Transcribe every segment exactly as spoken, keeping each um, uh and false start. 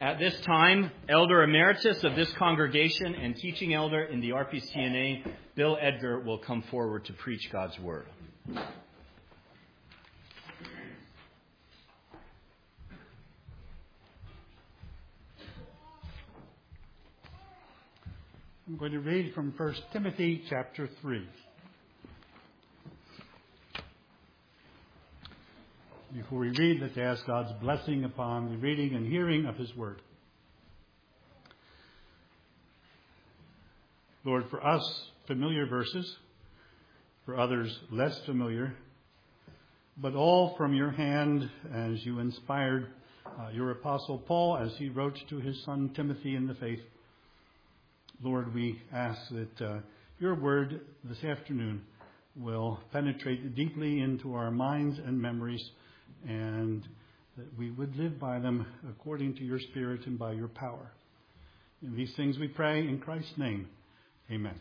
At this time, Elder Emeritus of this congregation and teaching elder in the R P C N A, Bill Edgar, will come forward to preach God's Word. I'm going to read from First Timothy chapter three. Before we read, let's ask God's blessing upon the reading and hearing of His Word. Lord, for us, familiar verses, for others, less familiar, but all from your hand as you inspired uh, your Apostle Paul as he wrote to his son Timothy in the faith. Lord, we ask that uh, your word this afternoon will penetrate deeply into our minds and memories, and that we would live by them according to your Spirit and by your power. In these things we pray in Christ's name. Amen.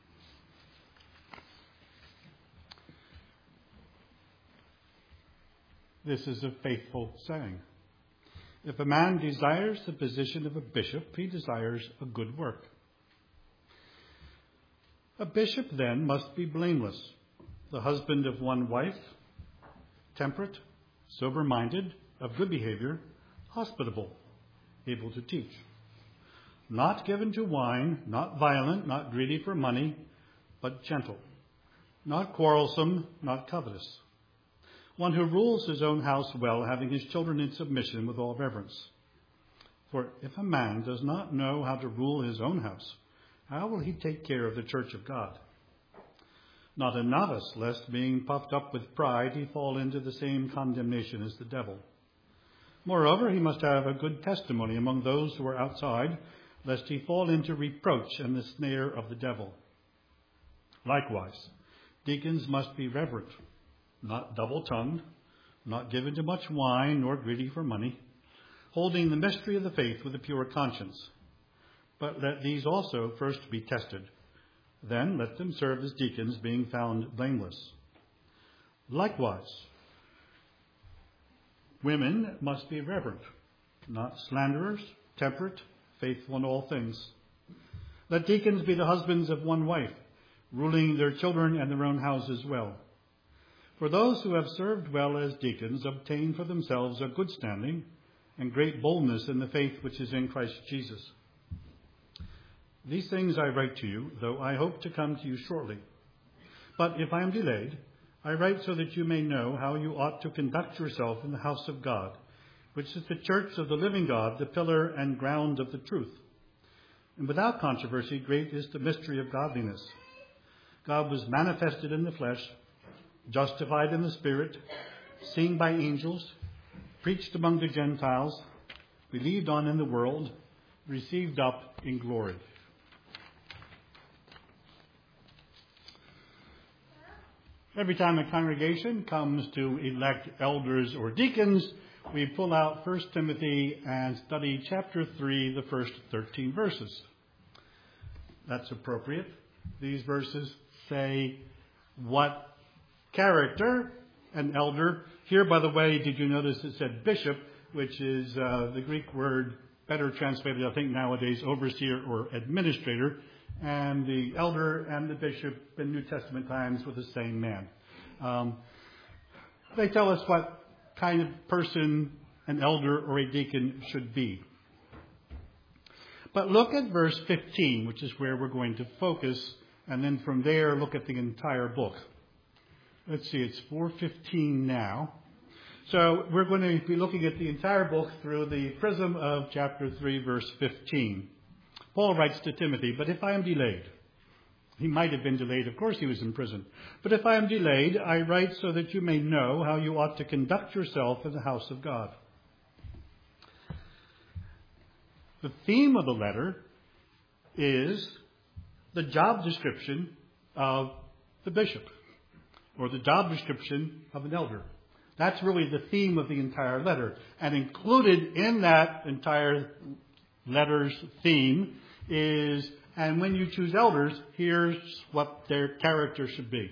This is a faithful saying. If a man desires the position of a bishop, he desires a good work. A bishop, then, must be blameless, the husband of one wife, temperate, sober-minded, of good behavior, hospitable, able to teach, not given to wine, not violent, not greedy for money, but gentle, not quarrelsome, not covetous, one who rules his own house well, having his children in submission with all reverence. For if a man does not know how to rule his own house, how will he take care of the church of God? Not a novice, lest being puffed up with pride, he fall into the same condemnation as the devil. Moreover, he must have a good testimony among those who are outside, lest he fall into reproach and the snare of the devil. Likewise, deacons must be reverent, not double-tongued, not given to much wine, nor greedy for money, holding the mystery of the faith with a pure conscience. But let these also first be tested. Then let them serve as deacons, being found blameless. Likewise, women must be reverent, not slanderers, temperate, faithful in all things. Let deacons be the husbands of one wife, ruling their children and their own houses well. For those who have served well as deacons obtain for themselves a good standing and great boldness in the faith which is in Christ Jesus. These things I write to you, though I hope to come to you shortly. But if I am delayed, I write so that you may know how you ought to conduct yourself in the house of God, which is the church of the living God, the pillar and ground of the truth. And without controversy, great is the mystery of godliness. God was manifested in the flesh, justified in the Spirit, seen by angels, preached among the Gentiles, believed on in the world, received up in glory. Every time a congregation comes to elect elders or deacons, we pull out First Timothy and study chapter three, the first thirteen verses. That's appropriate. These verses say what character an elder. Here, by the way, did you notice it said bishop, which is uh, the Greek word better translated, I think, nowadays, overseer or administrator. And the elder and the bishop in New Testament times were the same man. Um, they tell us what kind of person an elder or a deacon should be. But look at verse fifteen, which is where we're going to focus, and then from there look at the entire book. Let's see, it's four fifteen now. So we're going to be looking at the entire book through the prism of chapter three, verse fifteen. Paul writes to Timothy, but if I am delayed, he might have been delayed, of course he was in prison, but if I am delayed, I write so that you may know how you ought to conduct yourself in the house of God. The theme of the letter is the job description of the bishop, or the job description of an elder. That's really the theme of the entire letter. And included in that entire letter's theme is, and when you choose elders, here's what their character should be.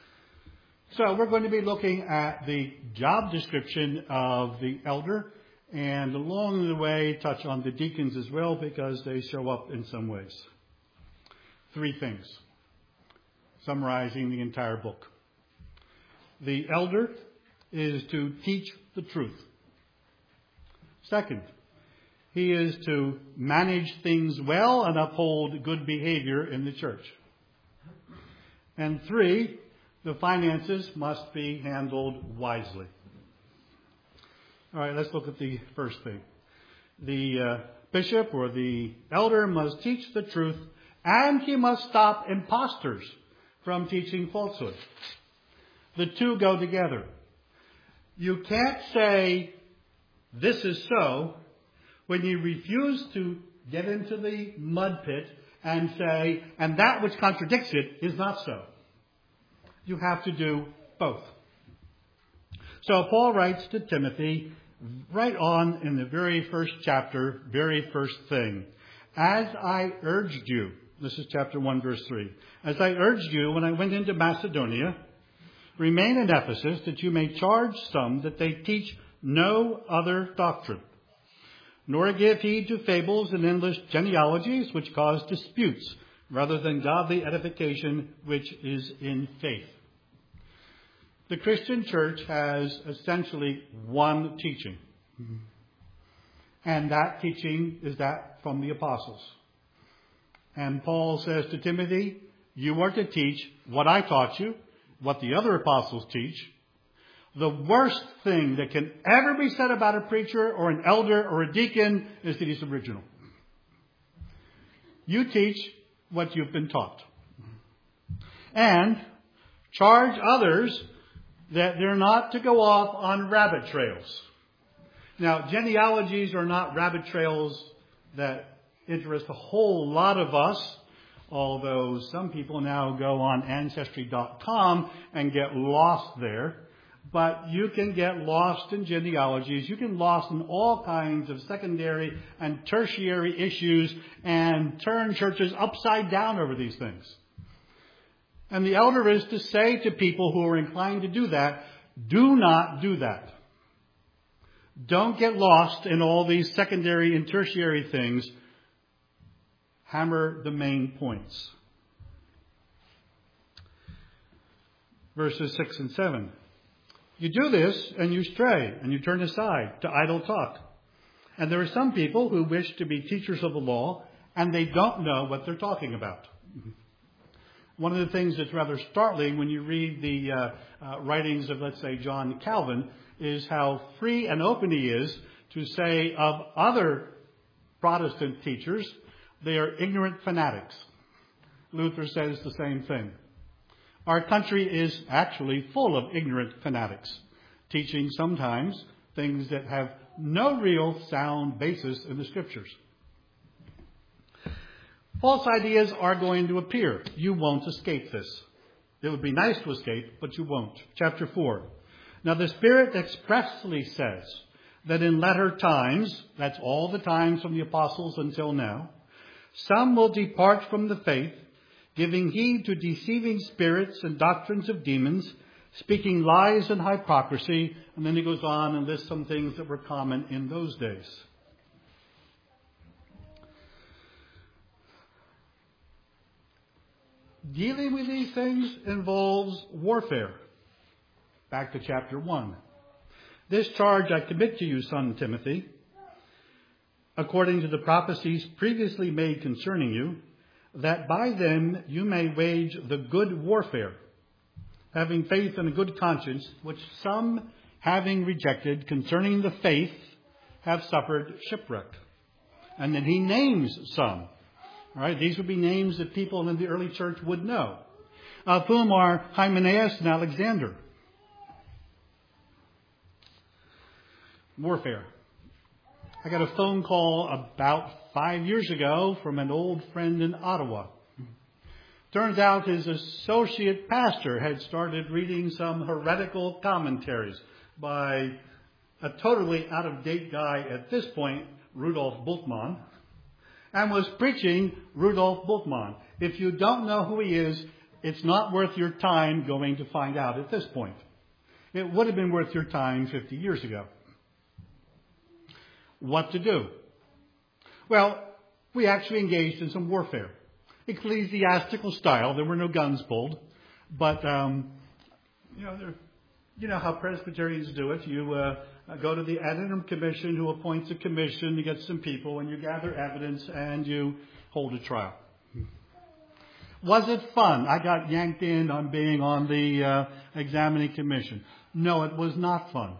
So we're going to be looking at the job description of the elder, and along the way touch on the deacons as well because they show up in some ways. Three things, summarizing the entire book. The elder is to teach the truth. Second, he is to manage things well and uphold good behavior in the church. And three, the finances must be handled wisely. All right, let's look at the first thing. The uh, bishop or the elder must teach the truth, and he must stop imposters from teaching falsehood. The two go together. You can't say, this is so, when you refuse to get into the mud pit and say, and that which contradicts it is not so. You have to do both. So Paul writes to Timothy right on in the very first chapter, very first thing. As I urged you, this is chapter one, verse three. As I urged you when I went into Macedonia, remain in Ephesus that you may charge some that they teach no other doctrine, nor give heed to fables and endless genealogies which cause disputes, rather than godly edification which is in faith. The Christian church has essentially one teaching. And that teaching is that from the apostles. And Paul says to Timothy, you are to teach what I taught you, what the other apostles teach. The worst thing that can ever be said about a preacher or an elder or a deacon is that he's original. You teach what you've been taught. And charge others that they're not to go off on rabbit trails. Now, genealogies are not rabbit trails that interest a whole lot of us, although some people now go on Ancestry dot com and get lost there. But you can get lost in genealogies. You can lost in all kinds of secondary and tertiary issues and turn churches upside down over these things. And the elder is to say to people who are inclined to do that, do not do that. Don't get lost in all these secondary and tertiary things. Hammer the main points. Verses six and seven. You do this and you stray and you turn aside to idle talk. And there are some people who wish to be teachers of the law and they don't know what they're talking about. One of the things that's rather startling when you read the uh, uh, writings of, let's say, John Calvin, is how free and open he is to say of other Protestant teachers, they are ignorant fanatics. Luther says the same thing. Our country is actually full of ignorant fanatics, teaching sometimes things that have no real sound basis in the Scriptures. False ideas are going to appear. You won't escape this. It would be nice to escape, but you won't. Chapter four. Now the Spirit expressly says that in latter times, that's all the times from the apostles until now, some will depart from the faith, giving heed to deceiving spirits and doctrines of demons, speaking lies and hypocrisy. And then he goes on and lists some things that were common in those days. Dealing with these things involves warfare. Back to chapter one. This charge I commit to you, son Timothy, according to the prophecies previously made concerning you, that by them you may wage the good warfare, having faith and a good conscience, which some, having rejected concerning the faith, have suffered shipwreck. And then he names some. All right, these would be names that people in the early church would know, of whom are Hymenaeus and Alexander. Warfare. I got a phone call about five years ago from an old friend in Ottawa. Turns out his associate pastor had started reading some heretical commentaries by a totally out-of-date guy at this point, Rudolf Bultmann, and was preaching Rudolf Bultmann. If you don't know who he is, it's not worth your time going to find out at this point. It would have been worth your time fifty years ago. what to do. Well, we actually engaged in some warfare. Ecclesiastical style. There were no guns pulled. But, um, you know, there, you know how Presbyterians do it. You uh, go to the ad interim commission who appoints a commission. You get some people and you gather evidence and you hold a trial. Was it fun? I got yanked in on being on the uh, examining commission. No, it was not fun.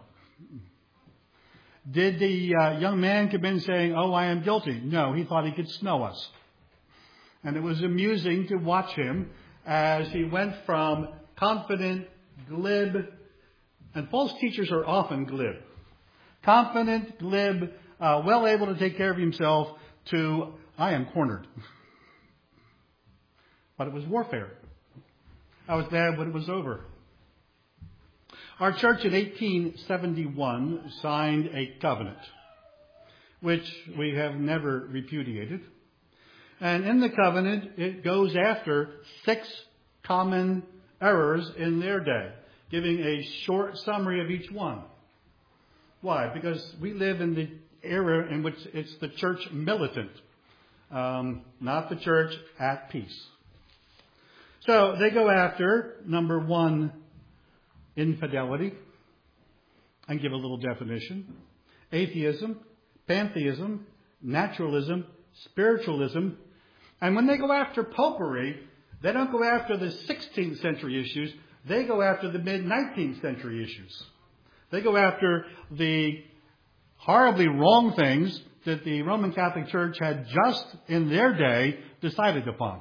Did the uh, young man come in saying, oh, I am guilty? No, he thought he could smell us. And it was amusing to watch him as he went from confident, glib, and false teachers are often glib. Confident, glib, uh, well able to take care of himself, to, I am cornered. But it was warfare. I was glad when it was over. Our church in eighteen seventy-one signed a covenant, which we have never repudiated. And in the covenant, it goes after six common errors in their day, giving a short summary of each one. Why? Because we live in the era in which it's the church militant, um, not the church at peace. So they go after, number one, infidelity, and give a little definition. Atheism, pantheism, naturalism, spiritualism. And when they go after popery, they don't go after the sixteenth century issues. They go after the mid-nineteenth century issues. They go after the horribly wrong things that the Roman Catholic Church had just in their day decided upon.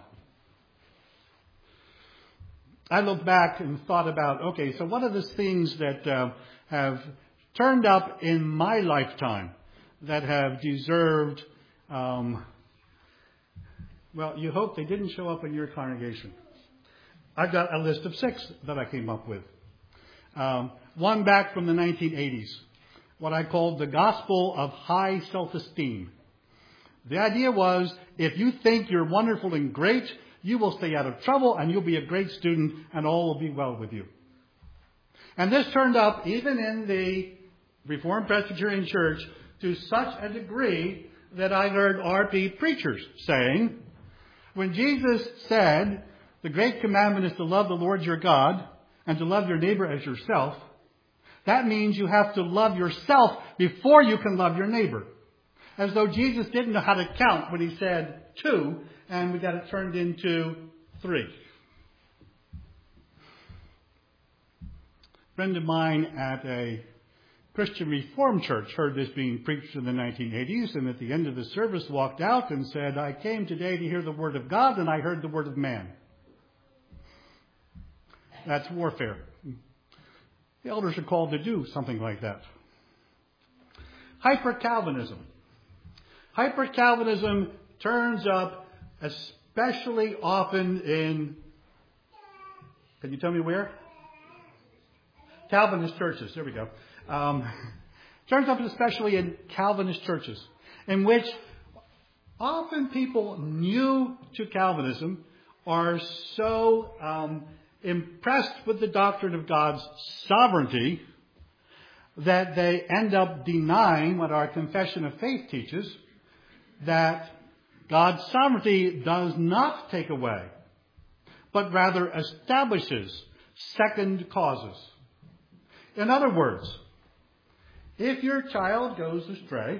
I looked back and thought about, okay, so what are the things that uh, have turned up in my lifetime that have deserved, um, well, you hope they didn't show up in your congregation. I've got a list of six that I came up with. Um, one back from the nineteen eighties, what I called the gospel of high self-esteem. The idea was, if you think you're wonderful and great, you will stay out of trouble and you'll be a great student and all will be well with you. And this turned up even in the Reformed Presbyterian Church to such a degree that I heard R P preachers saying, when Jesus said, the great commandment is to love the Lord your God and to love your neighbor as yourself, that means you have to love yourself before you can love your neighbor. As though Jesus didn't know how to count when he said two, and we got it turned into three. A friend of mine at a Christian Reformed church heard this being preached in the nineteen eighties, and at the end of the service walked out and said, I came today to hear the word of God, and I heard the word of man. That's warfare. The elders are called to do something like that. Hyper-Calvinism. Hyper-Calvinism turns up especially often in, can you tell me where? Calvinist churches. There we go. Um, turns up especially in Calvinist churches, in which often people new to Calvinism are so um, impressed with the doctrine of God's sovereignty that they end up denying what our confession of faith teaches, that God's sovereignty does not take away, but rather establishes second causes. In other words, if your child goes astray,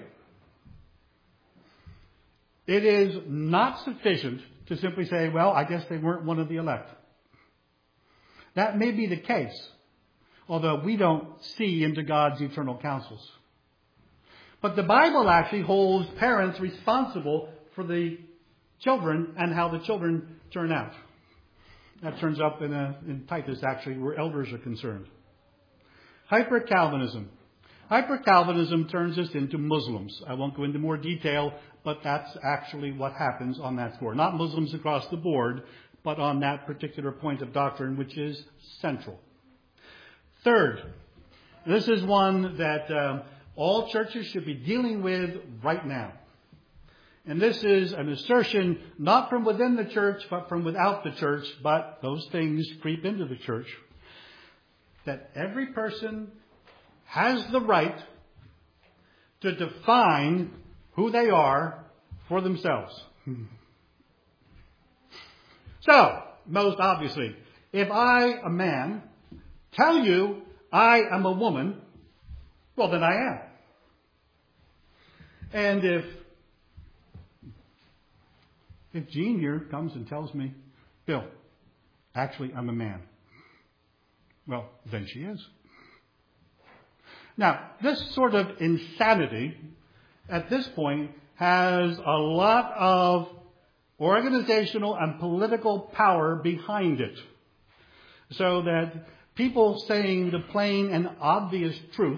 it is not sufficient to simply say, well, I guess they weren't one of the elect. That may be the case, although we don't see into God's eternal counsels. But the Bible actually holds parents responsible for the children and how the children turn out. That turns up in, a, in Titus, actually, where elders are concerned. Hyper-Calvinism. Hyper-Calvinism turns us into Muslims. I won't go into more detail, but that's actually what happens on that score. Not Muslims across the board, but on that particular point of doctrine, which is central. Third, this is one that um, all churches should be dealing with right now. And this is an assertion not from within the church, but from without the church, but those things creep into the church, that every person has the right to define who they are for themselves. So, most obviously, if I, a man, tell you I am a woman, well, then I am. And if if Jean here comes and tells me, Bill, actually I'm a man, well, then she is. Now, this sort of insanity at this point has a lot of organizational and political power behind it. So that people saying the plain and obvious truth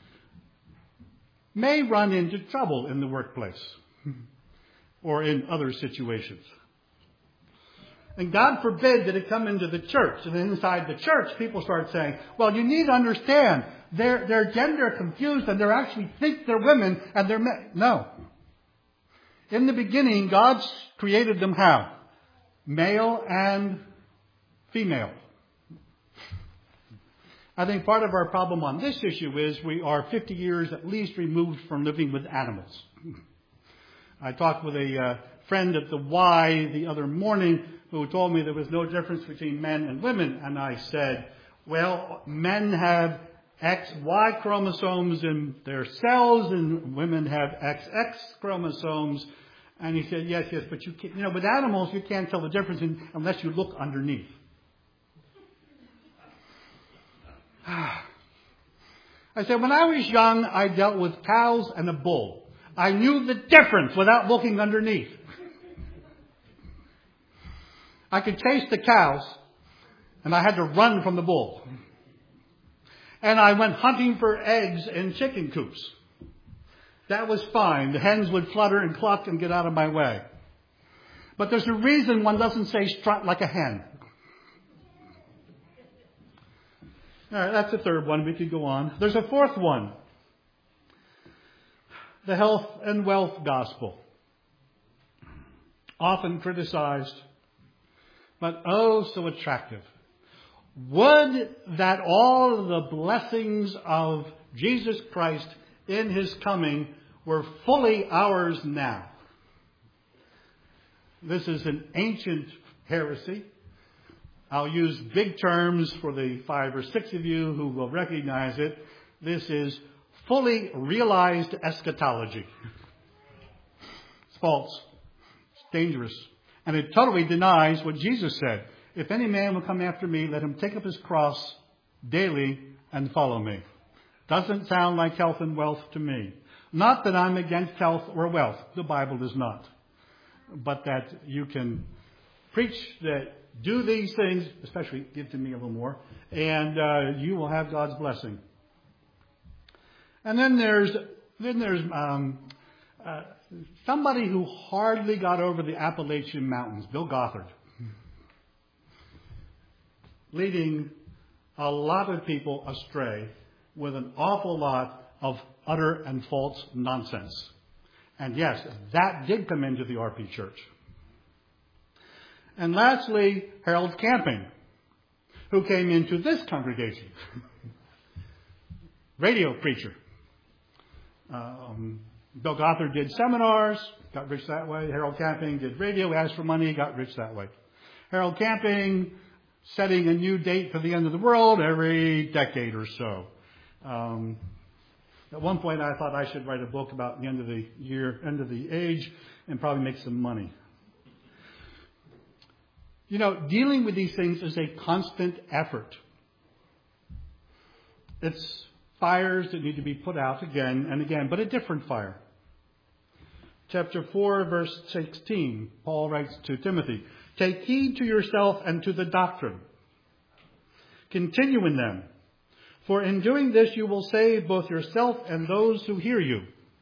may run into trouble in the workplace or in other situations. And God forbid that it come into the church. And inside the church, people start saying, well, you need to understand, they're, they're gender confused and they actually think they're women and they're men. No. In the beginning, God created them how? Male and female. I think part of our problem on this issue is we are fifty years at least removed from living with animals. I talked with a uh, friend at the Y the other morning who told me there was no difference between men and women. And I said, well, men have X Y chromosomes in their cells and women have X X chromosomes. And he said, yes, yes, but you can't, you know, with animals you can't tell the difference in, unless you look underneath. I said, when I was young, I dealt with cows and a bull. I knew the difference without looking underneath. I could chase the cows, and I had to run from the bull. And I went hunting for eggs in chicken coops. That was fine. The hens would flutter and cluck and get out of my way. But there's a reason one doesn't say strut like a hen. All right, that's the third one. We could go on. There's a fourth one. The health and wealth gospel. Often criticized, but oh so attractive. Would that all the blessings of Jesus Christ in His coming were fully ours now. This is an ancient heresy. I'll use big terms for the five or six of you who will recognize it. This is fully realized eschatology. It's false. It's dangerous. And it totally denies what Jesus said. If any man will come after me, let him take up his cross daily and follow me. Doesn't sound like health and wealth to me. Not that I'm against health or wealth. The Bible does not. But that you can preach that do these things, especially give to me a little more, and uh, you will have God's blessing. And then there's then there's um, uh, somebody who hardly got over the Appalachian Mountains, Bill Gothard, leading a lot of people astray with an awful lot of utter and false nonsense. And yes, that did come into the R P Church. And lastly, Harold Camping, who came into this congregation. Radio preacher. Um, Bill Gothard did seminars, got rich that way. Harold Camping did radio, asked for money, got rich that way. Harold Camping setting a new date for the end of the world every decade or so. Um, at one point I thought I should write a book about the end of the year, end of the age, and probably make some money. You know, dealing with these things is a constant effort. It's fires that need to be put out again and again, but a different fire. Chapter four, verse sixteen, Paul writes to Timothy, take heed to yourself and to the doctrine. Continue in them, for in doing this you will save both yourself and those who hear you.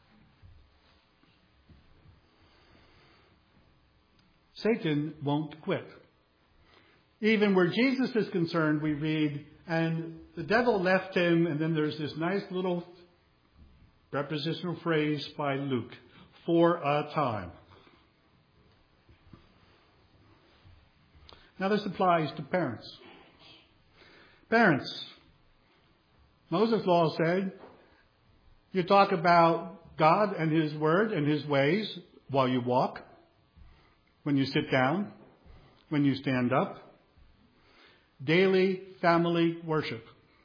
Satan won't quit. Even where Jesus is concerned, we read, and the devil left him, and then there's this nice little prepositional phrase by Luke, for a time. Now this applies to parents. Parents, Moses' law said, you talk about God and His Word and His ways while you walk, when you sit down, when you stand up. Daily family worship.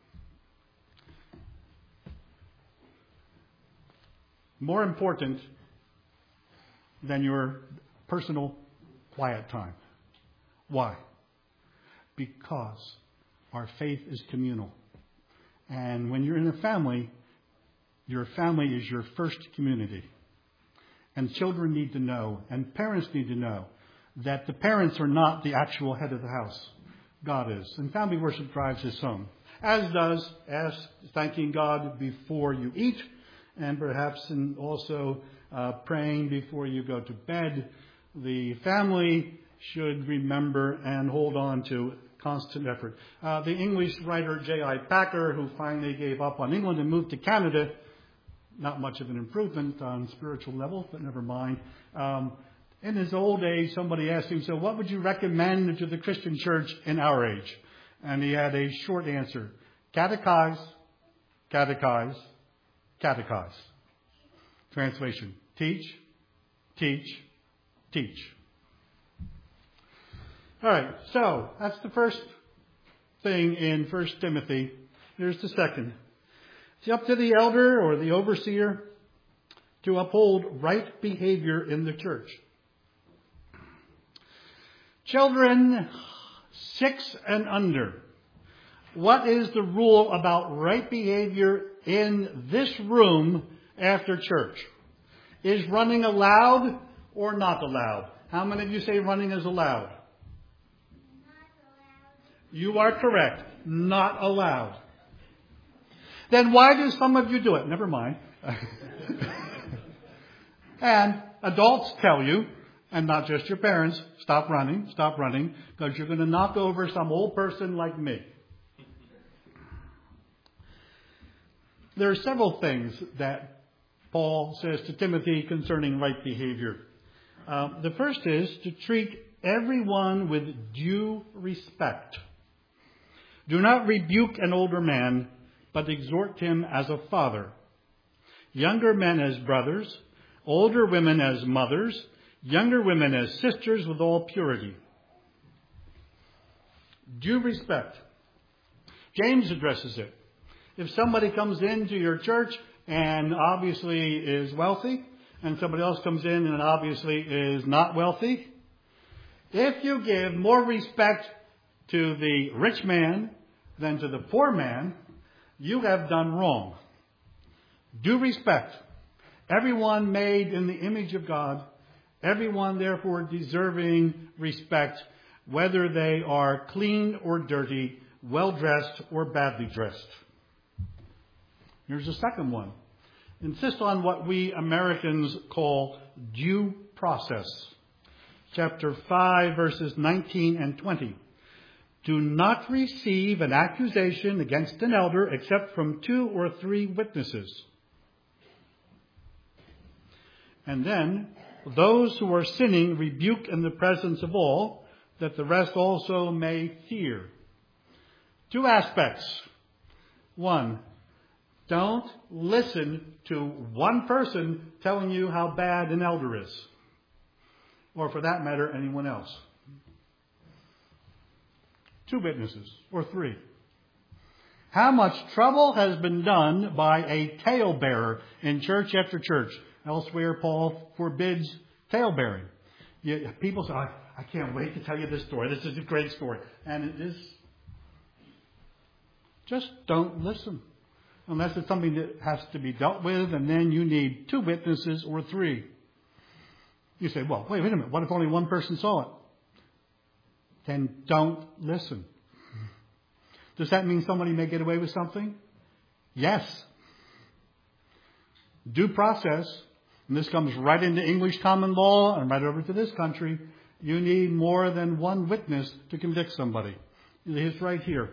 More important than your personal quiet time. Why? Because our faith is communal. And when you're in a family, your family is your first community. And children need to know, and parents need to know, that the parents are not the actual head of the house. God is. And family worship drives this home. As does ask, thanking God before you eat, and perhaps in also uh, praying before you go to bed. The family should remember and hold on to constant effort. Uh, the English writer J I Packer, who finally gave up on England and moved to Canada, not much of an improvement on spiritual level, but never mind. Um, in his old age, somebody asked him, so what would you recommend to the Christian church in our age? And he had a short answer. Catechize, catechize, catechize. Translation. Teach, teach, teach. All right, so that's the first thing in First Timothy. Here's the second. It's up to the elder or the overseer to uphold right behavior in the church. Children six and under. What is the rule about right behavior in this room after church? Is running allowed or not allowed? How many of you say running is allowed? Not allowed. You are correct. Not allowed. Then why do some of you do it? Never mind. And adults tell you, and not just your parents, stop running, stop running, because you're going to knock over some old person like me. There are several things that Paul says to Timothy concerning right behavior. Uh, the first is to treat everyone with due respect. Do not rebuke an older man, but exhort him as a father. Younger men as brothers, older women as mothers, younger women as sisters with all purity. Due respect. James addresses it. If somebody comes into your church and obviously is wealthy, and somebody else comes in and obviously is not wealthy, if you give more respect to the rich man than to the poor man, you have done wrong. Due respect. Everyone made in the image of God, everyone therefore deserving respect, whether they are clean or dirty, well-dressed or badly dressed. Here's the second one. Insist on what we Americans call due process. Chapter five, verses nineteen and twenty. Do not receive an accusation against an elder except from two or three witnesses. And then, those who are sinning rebuke in the presence of all, that the rest also may fear. Two aspects. One, don't listen to one person telling you how bad an elder is. Or for that matter, anyone else. Two witnesses, or three. How much trouble has been done by a talebearer in church after church? Elsewhere, Paul forbids talebearing. You, people say, I, I can't wait to tell you this story. This is a great story. And it is. Just don't listen. Unless it's something that has to be dealt with, and then you need two witnesses or three. You say, well, wait, wait a minute. What if only one person saw it? Then don't listen. Does that mean somebody may get away with something? Yes. Due process, and this comes right into English common law and right over to this country, you need more than one witness to convict somebody. It's right here.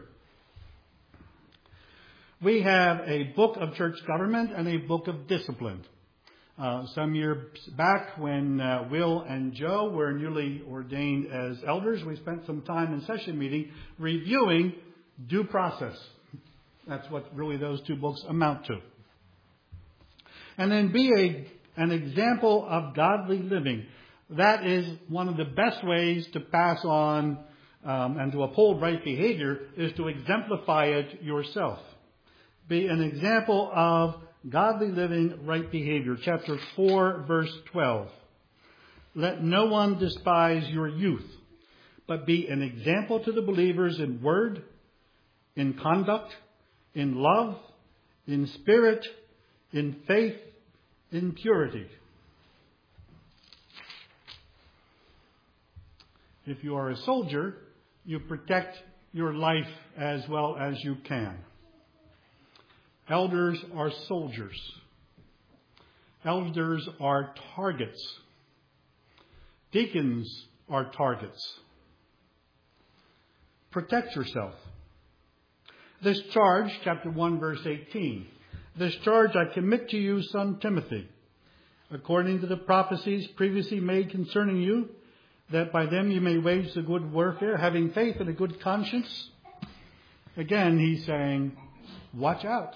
We have a book of church government and a book of discipline. Uh, some years back when uh, Will and Joe were newly ordained as elders, we spent some time in session meeting reviewing due process. That's what really those two books amount to. And then be a, an example of godly living. That is one of the best ways to pass on um, and to uphold right behavior, is to exemplify it yourself. Be an example of godly living, right behavior. Chapter four, verse twelve. Let no one despise your youth, but be an example to the believers in word, in conduct, in love, in spirit, in faith, in purity. If you are a soldier, you protect your life as well as you can. Elders are soldiers. Elders are targets. Deacons are targets. Protect yourself. This charge, chapter one, verse eighteen. This charge I commit to you, son Timothy, according to the prophecies previously made concerning you, that by them you may wage the good warfare, having faith and a good conscience. Again, he's saying, watch out.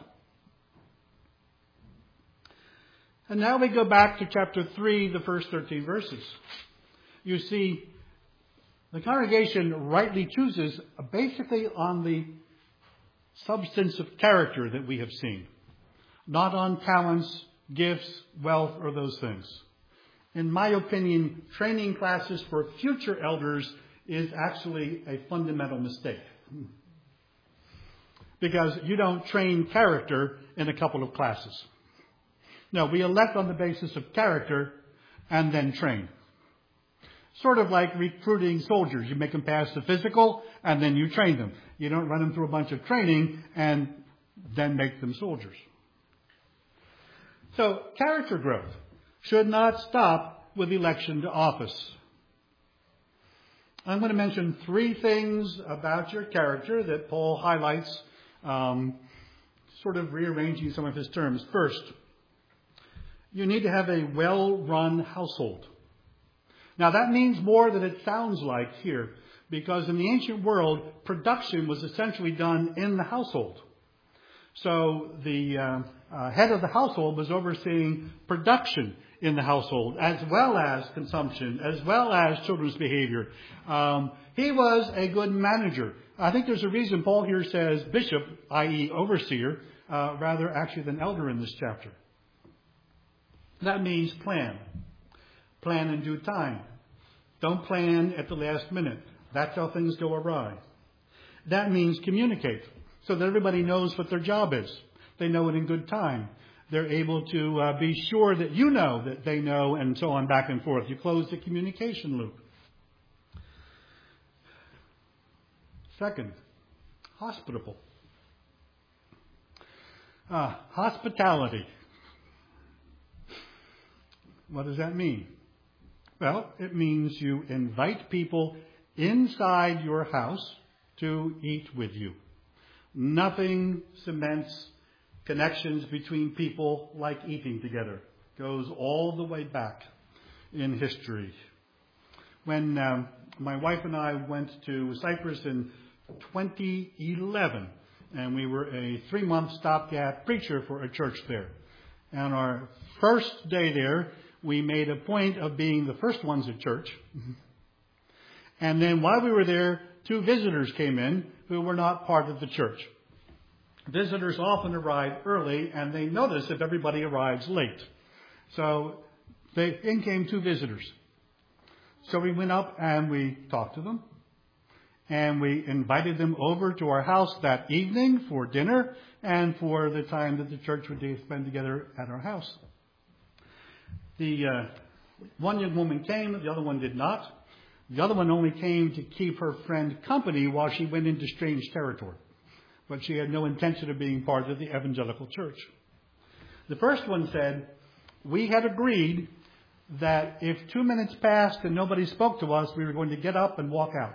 And now we go back to chapter three, the first thirteen verses. You see, the congregation rightly chooses basically on the substance of character that we have seen, not on talents, gifts, wealth, or those things. In my opinion, training classes for future elders is actually a fundamental mistake. Because you don't train character in a couple of classes. No, we elect on the basis of character and then train. Sort of like recruiting soldiers. You make them pass the physical and then you train them. You don't run them through a bunch of training and then make them soldiers. So character growth should not stop with election to office. I'm going to mention three things about your character that Paul highlights, um, sort of rearranging some of his terms. First, you need to have a well-run household. Now that means more than it sounds like here, because in the ancient world, production was essentially done in the household. So the uh, uh, head of the household was overseeing production in the household, as well as consumption, as well as children's behavior. Um, he was a good manager. I think there's a reason Paul here says bishop, that is overseer, uh, rather actually than elder in this chapter. That means plan. Plan in due time. Don't plan at the last minute. That's how things go awry. That means communicate so that everybody knows what their job is. They know it in good time. They're able to uh, be sure that you know that they know, and so on, back and forth. You close the communication loop. Second, hospitable. Uh, hospitality. What does that mean? Well, it means you invite people inside your house to eat with you. Nothing cements connections between people like eating together. Goes all the way back in history. When um, my wife and I went to Cyprus in twenty eleven, and we were a three-month stopgap preacher for a church there. And our first day there, we made a point of being the first ones at church. And then while we were there, two visitors came in who were not part of the church. Visitors often arrive early, and they notice if everybody arrives late. So they, in came two visitors. So we went up and we talked to them. And we invited them over to our house that evening for dinner and for the time that the church would spend together at our house. The uh, one young woman came, the other one did not. The other one only came to keep her friend company while she went into strange territory. But she had no intention of being part of the evangelical church. The first one said, we had agreed that if two minutes passed and nobody spoke to us, we were going to get up and walk out.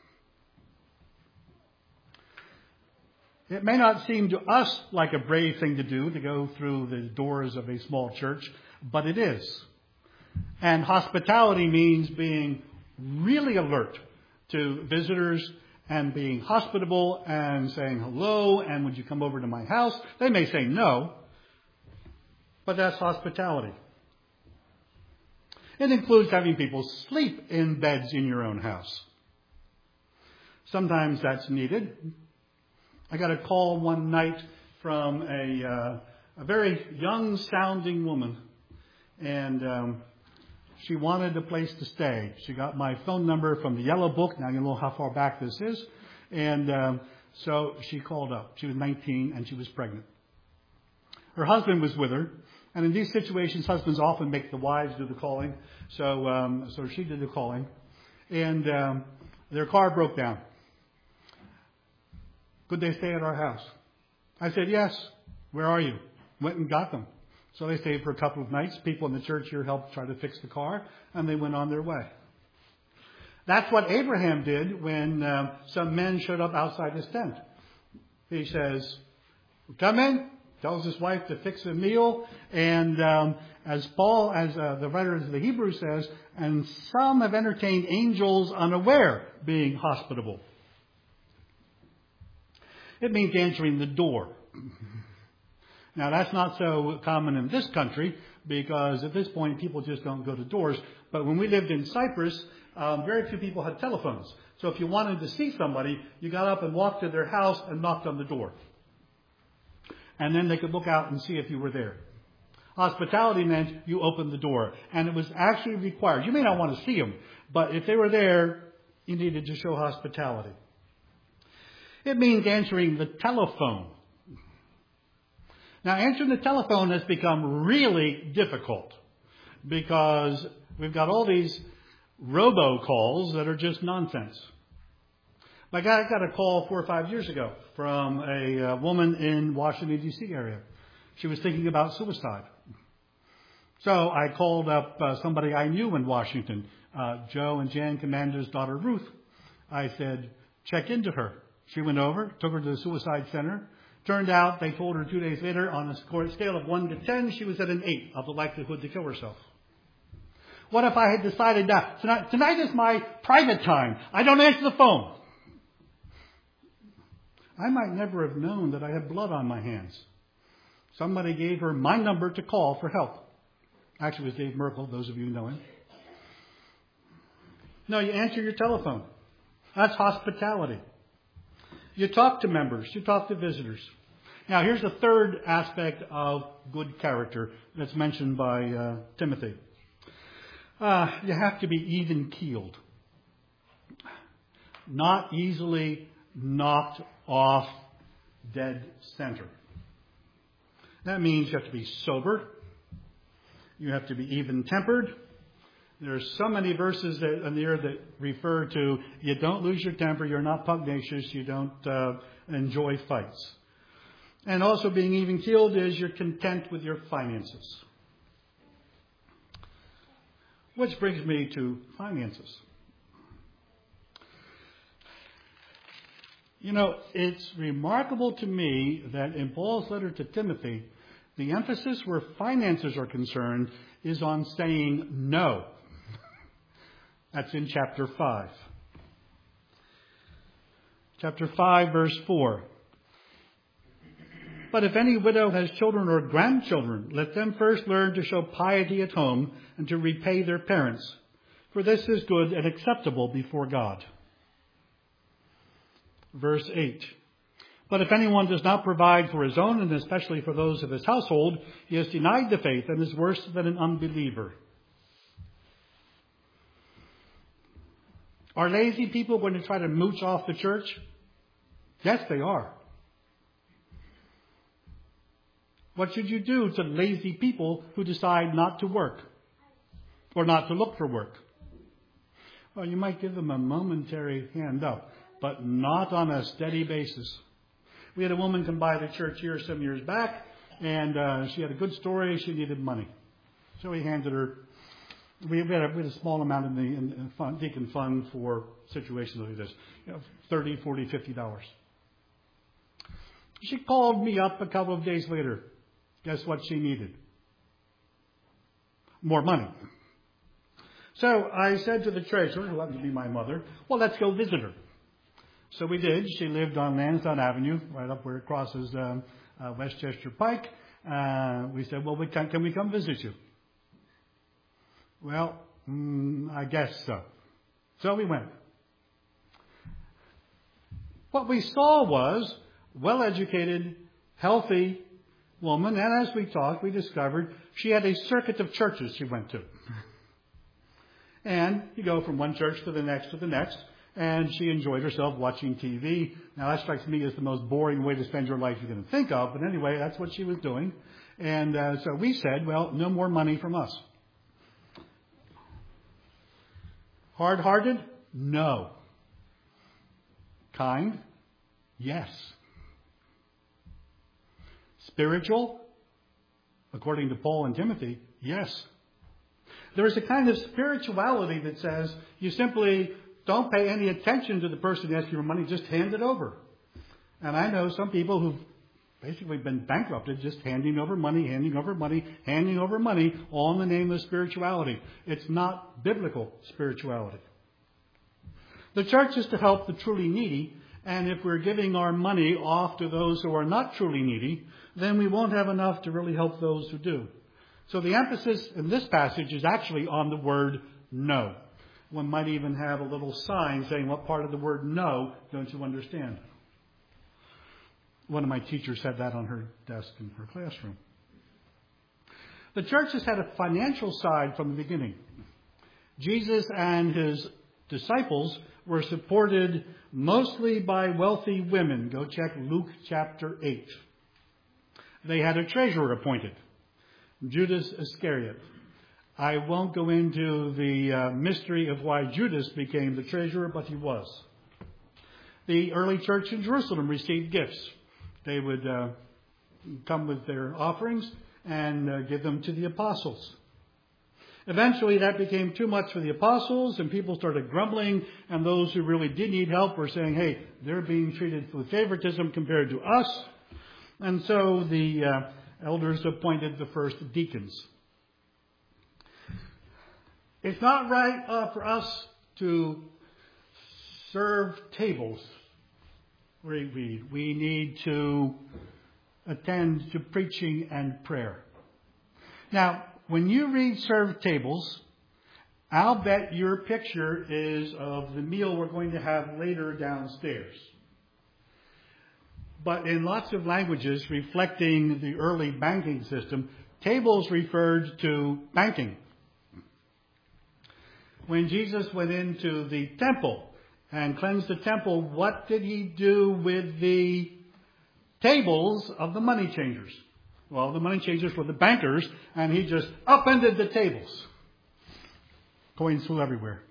It may not seem to us like a brave thing to do, to go through the doors of a small church, but it is. And hospitality means being really alert to visitors and being hospitable and saying hello and would you come over to my house? They may say no, but that's hospitality. It includes having people sleep in beds in your own house. Sometimes that's needed. I got a call one night from a, uh, a very young-sounding woman, and um, she wanted a place to stay. She got my phone number from the Yellow Book. Now you know how far back this is. And um, so she called up. She was nineteen, and she was pregnant. Her husband was with her. And in these situations, husbands often make the wives do the calling. So um, so she did the calling. And um, their car broke down. Could they stay at our house? I said, yes. Where are you? Went and got them. So they stayed for a couple of nights. People in the church here helped try to fix the car, and they went on their way. That's what Abraham did when um, some men showed up outside his tent. He says, come in, tells his wife to fix a meal, and um, as Paul, as uh, the writer of the Hebrews says, and some have entertained angels unaware, being hospitable. It means answering the door. Now, that's not so common in this country because at this point people just don't go to doors. But when we lived in Cyprus, um, very few people had telephones. So if you wanted to see somebody, you got up and walked to their house and knocked on the door. And then they could look out and see if you were there. Hospitality meant you opened the door. And it was actually required. You may not want to see them, but if they were there, you needed to show hospitality. It means answering the telephone. Now, answering the telephone has become really difficult because we've got all these robocalls that are just nonsense. Like I got a call four or five years ago from a uh, woman in Washington, D C area. She was thinking about suicide. So I called up uh, somebody I knew in Washington, uh, Joe and Jan Commander's daughter, Ruth. I said, check into her. She went over, took her to the suicide center. Turned out, they told her two days later, on a scale of one to ten, she was at an eight of the likelihood to kill herself. What if I had decided that tonight, tonight is my private time. I don't answer the phone. I might never have known that I had blood on my hands. Somebody gave her my number to call for help. Actually, it was Dave Merkel, those of you who know him. No, you answer your telephone. That's hospitality. You talk to members. You talk to visitors. Now, here's the third aspect of good character that's mentioned by uh, Timothy. Uh, you have to be even-keeled. Not easily knocked off dead center. That means you have to be sober. You have to be even-tempered. There's so many verses that, in there that refer to you don't lose your temper, you're not pugnacious, you don't uh, enjoy fights. And also being even-keeled is you're content with your finances. Which brings me to finances. You know, it's remarkable to me that in Paul's letter to Timothy, the emphasis where finances are concerned is on saying no. That's in chapter five. Chapter five, verse four. But if any widow has children or grandchildren, let them first learn to show piety at home and to repay their parents. For this is good and acceptable before God. Verse eight. But if anyone does not provide for his own, and especially for those of his household, he has denied the faith and is worse than an unbeliever. Are lazy people going to try to mooch off the church? Yes, they are. What should you do to lazy people who decide not to work or not to look for work? Well, you might give them a momentary hand up, but not on a steady basis. We had a woman come by the church here some years back, and uh, she had a good story. She needed money. So we handed her, we had a, we had a small amount in the, in the fund, deacon fund for situations like this, you know, thirty, forty, fifty dollars. She called me up a couple of days later. Guess what she needed? More money. So I said to the treasurer, who happened to be my mother, well, let's go visit her. So we did. She lived on Lansdowne Avenue, right up where it crosses um, uh, Westchester Pike. uh, we said, well, we can, can we come visit you? Well, mm, I guess so. So we went. What we saw was well-educated, healthy woman, and as we talked, we discovered she had a circuit of churches she went to. And you go from one church to the next to the next, and she enjoyed herself watching T V. Now, that strikes me as the most boring way to spend your life you can think of, but anyway, that's what she was doing. And uh, so we said, well, no more money from us. Hard-hearted? No. Kind? Yes. Spiritual? According to Paul and Timothy, yes. There is a kind of spirituality that says you simply don't pay any attention to the person asking for money, just hand it over. And I know some people who've basically been bankrupted just handing over money, handing over money, handing over money, all in the name of spirituality. It's not biblical spirituality. The church is to help the truly needy, and if we're giving our money off to those who are not truly needy, then we won't have enough to really help those who do. So the emphasis in this passage is actually on the word no. One might even have a little sign saying, what part of the word no don't you understand? One of my teachers had that on her desk in her classroom. The church has had a financial side from the beginning. Jesus and his disciples were supported mostly by wealthy women. Go check Luke chapter eight. They had a treasurer appointed, Judas Iscariot. I won't go into the uh, mystery of why Judas became the treasurer, but he was. The early church in Jerusalem received gifts. They would uh, come with their offerings and uh, give them to the apostles. Eventually, that became too much for the apostles, and people started grumbling, and those who really did need help were saying, hey, they're being treated with favoritism compared to us. And so the uh, elders appointed the first deacons. It's not right uh, for us to serve tables. We, we, we need to attend to preaching and prayer. Now, when you read serve tables, I'll bet your picture is of the meal we're going to have later downstairs. But in lots of languages reflecting the early banking system, tables referred to banking. When Jesus went into the temple and cleansed the temple, what did he do with the tables of the money changers? Well, the money changers were the bankers, and he just upended the tables. Coins flew everywhere.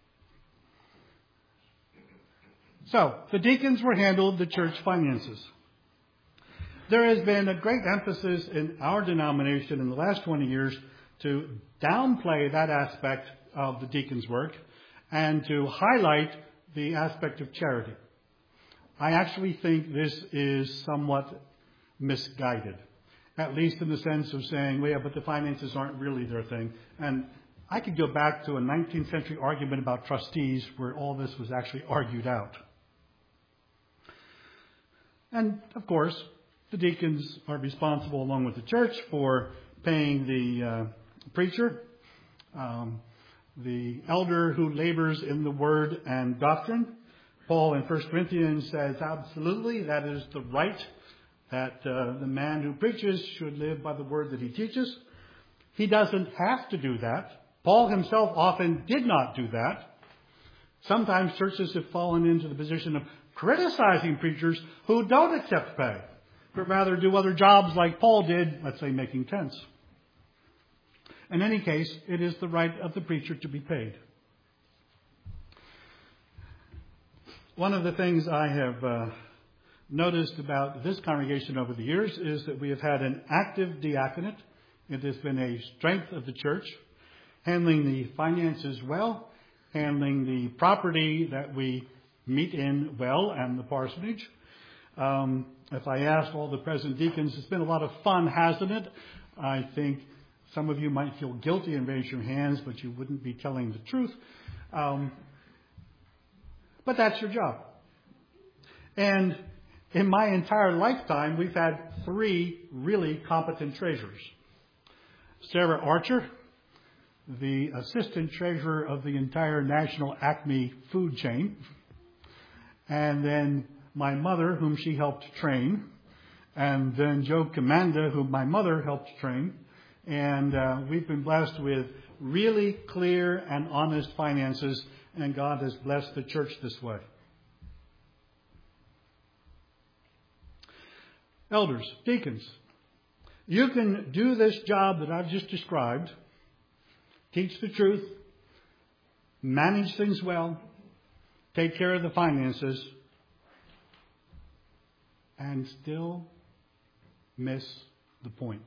So, the deacons were handled the church finances. There has been a great emphasis in our denomination in the last twenty years to downplay that aspect of the deacons' work and to highlight the aspect of charity. I actually think this is somewhat misguided, at least in the sense of saying, well, yeah, but the finances aren't really their thing. And I could go back to a nineteenth century argument about trustees where all this was actually argued out. And, of course, the deacons are responsible, along with the church, for paying the uh, preacher, um, the elder who labors in the word and doctrine. Paul in First Corinthians says absolutely that is the right, that uh, the man who preaches should live by the word that he teaches. He doesn't have to do that. Paul himself often did not do that. Sometimes churches have fallen into the position of criticizing preachers who don't accept pay, but rather do other jobs like Paul did, let's say making tents. In any case, it is the right of the preacher to be paid. One of the things I have uh, noticed about this congregation over the years is that we have had an active diaconate. It has been a strength of the church, handling the finances well, handling the property that we meet in well, and the parsonage. Um, if I asked all the present deacons, it's been a lot of fun, hasn't it? I think some of you might feel guilty and raise your hands, but you wouldn't be telling the truth. Um, but that's your job. And in my entire lifetime, we've had three really competent treasurers. Sarah Archer, the assistant treasurer of the entire national Acme food chain. And then my mother, whom she helped train. And then Joe Commanda, whom my mother helped train. And uh, we've been blessed with really clear and honest finances. And God has blessed the church this way. Elders, deacons, you can do this job that I've just described, teach the truth, manage things well, take care of the finances, and still miss the point.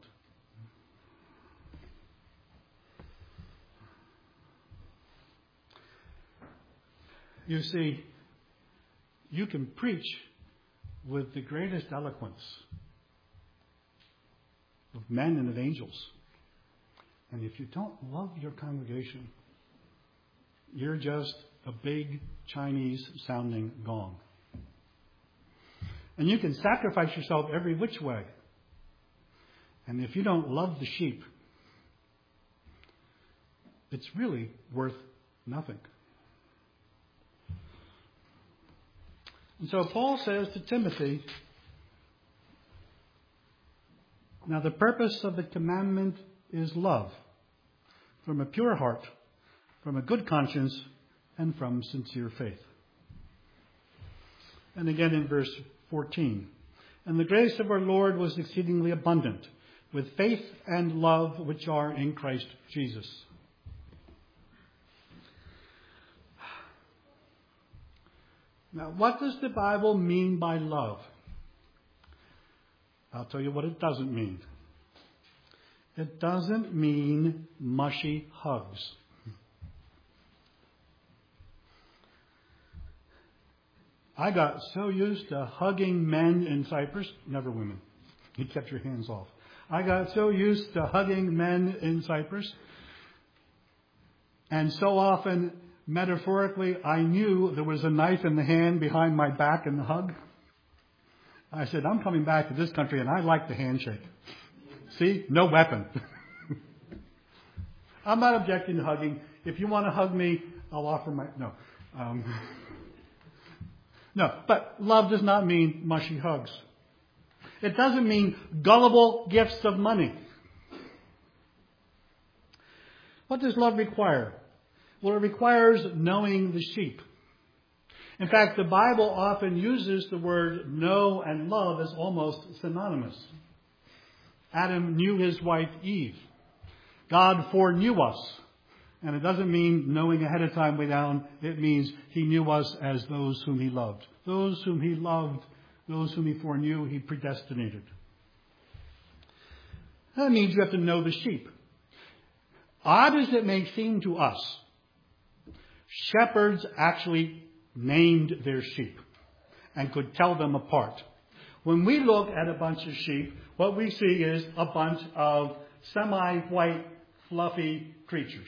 You see, you can preach with the greatest eloquence of men and of angels. And if you don't love your congregation, you're just a big Chinese sounding gong. And you can sacrifice yourself every which way. And if you don't love the sheep, it's really worth nothing. And so Paul says to Timothy, now the purpose of the commandment is love, from a pure heart, from a good conscience, and from sincere faith. And again in verse fourteen, and the grace of our Lord was exceedingly abundant, with faith and love which are in Christ Jesus. Now, what does the Bible mean by love? I'll tell you what it doesn't mean. It doesn't mean mushy hugs. I got so used to hugging men in Cyprus, never women. You kept your hands off. I got so used to hugging men in Cyprus, and so often, metaphorically, I knew there was a knife in the hand behind my back in the hug. I said, I'm coming back to this country and I like the handshake. See? No weapon. I'm not objecting to hugging. If you want to hug me, I'll offer my... No. Um, no, but love does not mean mushy hugs. It doesn't mean gullible gifts of money. What does love require? Well, it requires knowing the sheep. In fact, the Bible often uses the word know and love as almost synonymous. Adam knew his wife Eve. God foreknew us. And it doesn't mean knowing ahead of time way down. It means he knew us as those whom he loved. Those whom he loved, those whom he foreknew, he predestinated. That means you have to know the sheep. Odd as it may seem to us, shepherds actually named their sheep and could tell them apart. When we look at a bunch of sheep, what we see is a bunch of semi-white, fluffy creatures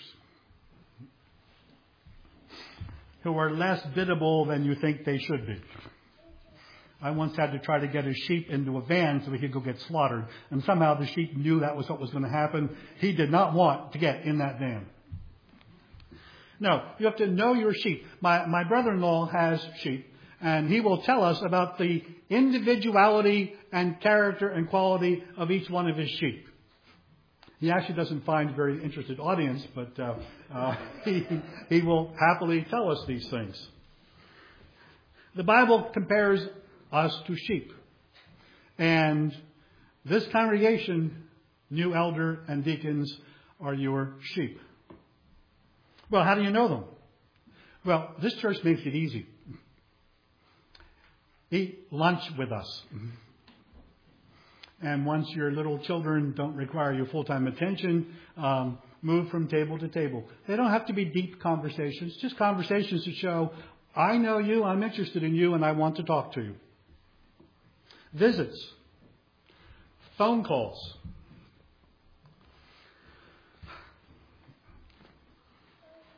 who are less biddable than you think they should be. I once had to try to get a sheep into a van so he could go get slaughtered, and somehow the sheep knew that was what was going to happen. He did not want to get in that van. No, you have to know your sheep. My, my brother-in-law has sheep, and he will tell us about the individuality and character and quality of each one of his sheep. He actually doesn't find a very interested audience, but uh, uh, he, he will happily tell us these things. The Bible compares us to sheep. And this congregation, new elder and deacons, are your sheep. Well, how do you know them? Well, this church makes it easy. Eat lunch with us. And once your little children don't require your full-time attention, um, move from table to table. They don't have to be deep conversations, just conversations to show, I know you, I'm interested in you, and I want to talk to you. Visits. Phone calls.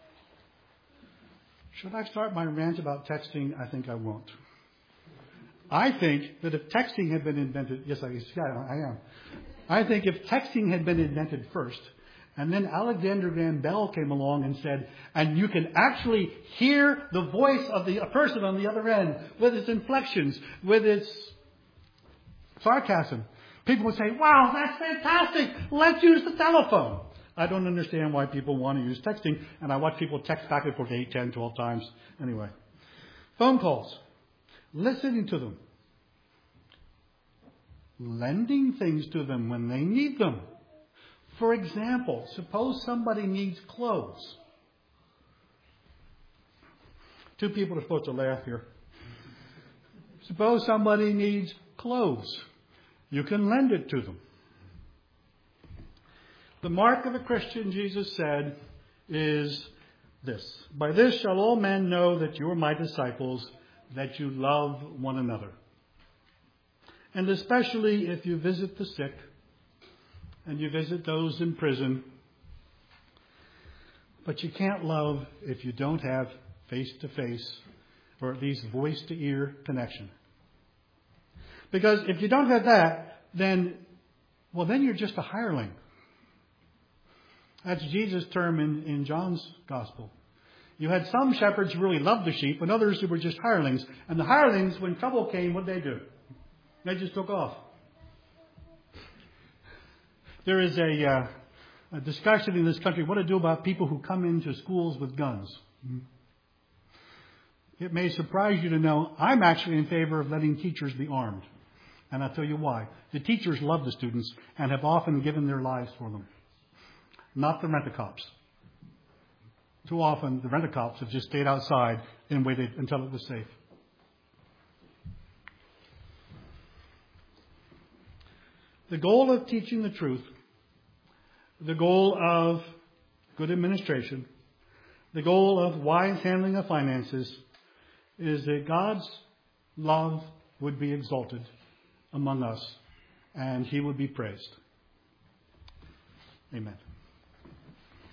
Should I start my rant about texting? I think I won't. I think that if texting had been invented, yes, I, yeah, I am. I think if texting had been invented first, and then Alexander Graham Bell came along and said, and you can actually hear the voice of the a person on the other end, with its inflections, with its sarcasm. People would say, wow, that's fantastic. Let's use the telephone. I don't understand why people want to use texting, and I watch people text back and forth eight, ten, twelve times. Anyway. Phone calls. Listening to them. Lending things to them when they need them. For example, suppose somebody needs clothes. Two people are supposed to laugh here. Suppose somebody needs clothes. You can lend it to them. The mark of a Christian, Jesus said, is this. By this shall all men know that you are my disciples, that you love one another. And especially if you visit the sick, and you visit those in prison. But you can't love if you don't have face-to-face, or at least voice-to-ear connection. Because if you don't have that, then, well, then you're just a hireling. That's Jesus' term in, in John's Gospel. You had some shepherds who really loved the sheep, and others who were just hirelings. And the hirelings, when trouble came, what did they do? They just took off. There is a, uh, a discussion in this country what to do about people who come into schools with guns. It may surprise you to know I'm actually in favor of letting teachers be armed. And I'll tell you why. The teachers love the students and have often given their lives for them. Not the rent-a-cops. Too often the rent-a-cops have just stayed outside and waited until it was safe. The goal of teaching the truth, the goal of good administration, the goal of wise handling of finances is that God's love would be exalted among us and He would be praised. Amen.